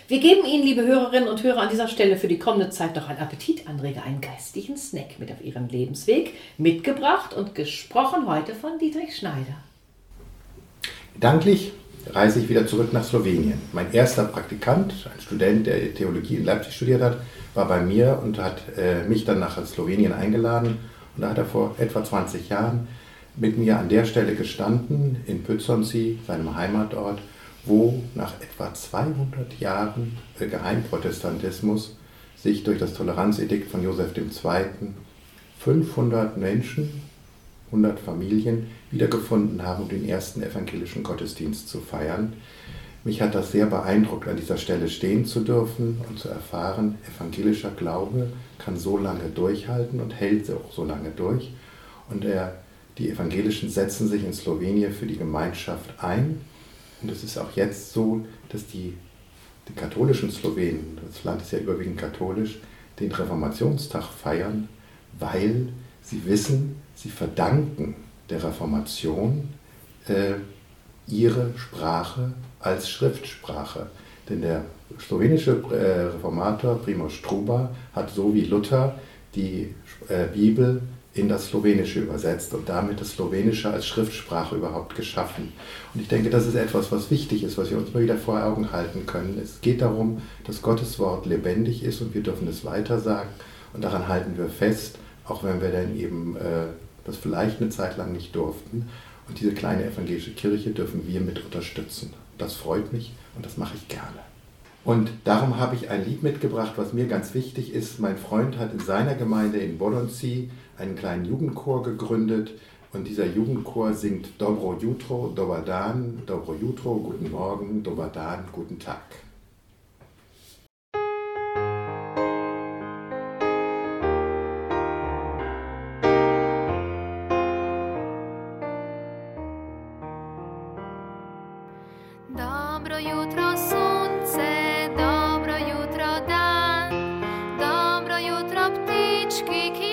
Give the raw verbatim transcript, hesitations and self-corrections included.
Wir geben Ihnen, liebe Hörerinnen und Hörer, an dieser Stelle für die kommende Zeit noch einen Appetitanreger, einen geistlichen Snack mit auf Ihren Lebensweg, mitgebracht und gesprochen heute von Dietrich Schneider. Gedanklich reise ich wieder zurück nach Slowenien. Mein erster Praktikant, ein Student, der Theologie in Leipzig studiert hat, war bei mir und hat äh, mich dann nach Slowenien eingeladen. Und da hat er vor etwa zwanzig Jahren mit mir an der Stelle gestanden, in Pützonsee, seinem Heimatort, wo nach etwa zweihundert Jahren äh, Geheimprotestantismus sich durch das Toleranzedikt von Joseph der Zweite. fünfhundert Menschen, hundert Familien wiedergefunden haben, um den ersten evangelischen Gottesdienst zu feiern. Mich hat das sehr beeindruckt, an dieser Stelle stehen zu dürfen und zu erfahren, evangelischer Glaube kann so lange durchhalten und hält auch so lange durch. Und der, die Evangelischen setzen sich in Slowenien für die Gemeinschaft ein. Und es ist auch jetzt so, dass die, die katholischen Slowenen, das Land ist ja überwiegend katholisch, den Reformationstag feiern, weil sie wissen, sie verdanken der Reformation äh, ihre Sprache als Schriftsprache. Denn der slowenische äh, Reformator Primož Struba hat so wie Luther die äh, Bibel in das Slowenische übersetzt und damit das Slowenische als Schriftsprache überhaupt geschaffen. Und ich denke, das ist etwas, was wichtig ist, was wir uns mal wieder vor Augen halten können. Es geht darum, dass Gottes Wort lebendig ist und wir dürfen es weitersagen und daran halten wir fest, auch wenn wir dann eben äh, das vielleicht eine Zeit lang nicht durften. Und diese kleine evangelische Kirche dürfen wir mit unterstützen. Das freut mich und das mache ich gerne. Und darum habe ich ein Lied mitgebracht, was mir ganz wichtig ist. Mein Freund hat in seiner Gemeinde in Bolonci einen kleinen Jugendchor gegründet und dieser Jugendchor singt Dobro jutro, dobar dan, Dobro jutro, guten Morgen, dobar dan, guten Tag. Dobro jutro sunce, dobro jutro dan, dobro jutro ptički.